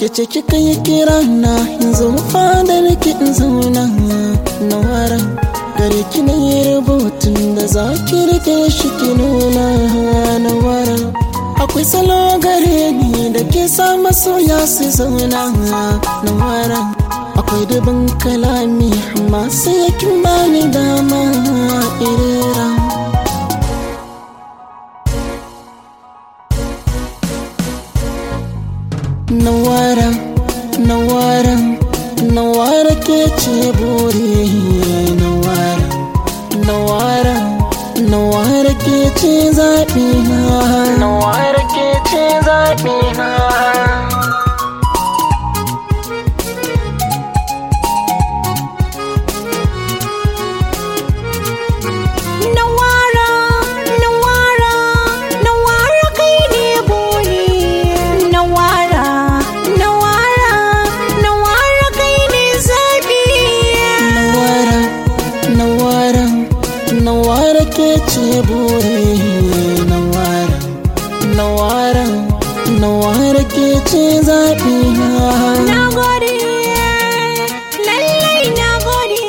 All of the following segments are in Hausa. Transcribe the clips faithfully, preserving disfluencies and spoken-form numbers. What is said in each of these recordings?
ke ce kika yi kira na in zo fadar ki in zauna Nawara gare ki na yi rubutun da za ki rike shi ki nuna Nawara akwai salo gare ni da ke sa masoya su zauna Nawara akwai dubin kalami amma sai kin bani dama irera Nawara, Nawara, Nawara ke ce buri Nawara, Nawara, Nawara ke ce zaɓi na Nawara ke ce zaɓi na Nawara ke ce buri Nawara, Nawara, Nawara ke ce zaɓi na Nagode, lallai nagode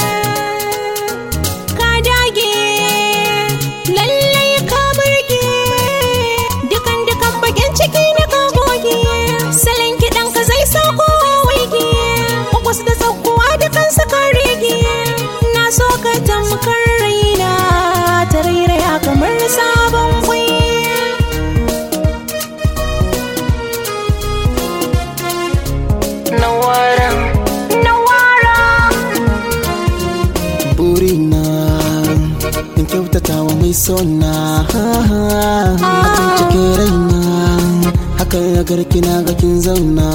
ka dage lallai ka burge dukan dukan bakin ciki na ka goge salon kiɗan ka zai sa kowa waige kwas da saukowa dukan su kan rege na so ka tamkar raina ta rairaya kamar sabon kwai Nawara, Nawara burina in kyautata wa mai sona a cikin raina haka ya garki na ga kin zauna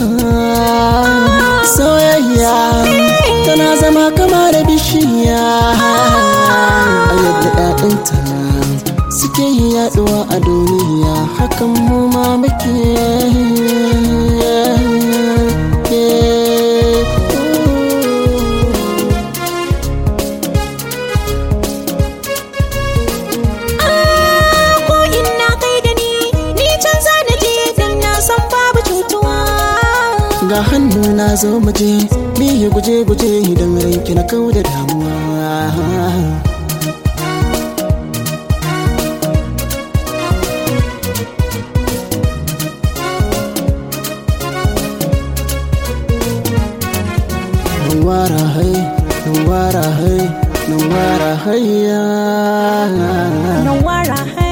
soyayya tana zama kama da bishiya a yadda ɗaɗinta suke yaɗuwa a duniya hakan mu ma muke ga hannu na zo muje biyu guje-guje idan ranki na kau da damuwa Nawara hai, Nawara hai, Nawara hai ya Nawara hai